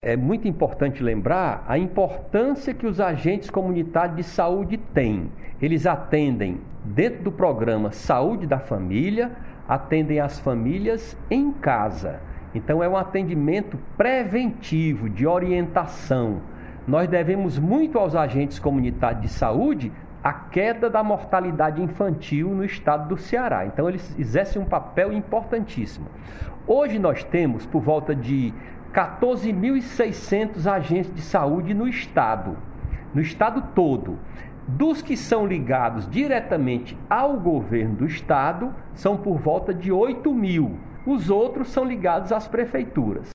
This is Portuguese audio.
É muito importante lembrar a importância que os agentes comunitários de saúde têm. Eles atendem dentro do programa Saúde da Família, atendem as famílias em casa. Então é um atendimento preventivo, de orientação. Nós devemos muito aos agentes comunitários de saúde a queda da mortalidade infantil no estado do Ceará. Então eles exercem um papel importantíssimo. Hoje nós temos por volta de 14.600 agentes de saúde no estado todo. Dos que são ligados diretamente ao governo do estado, são por volta de 8.000. Os outros são ligados às prefeituras.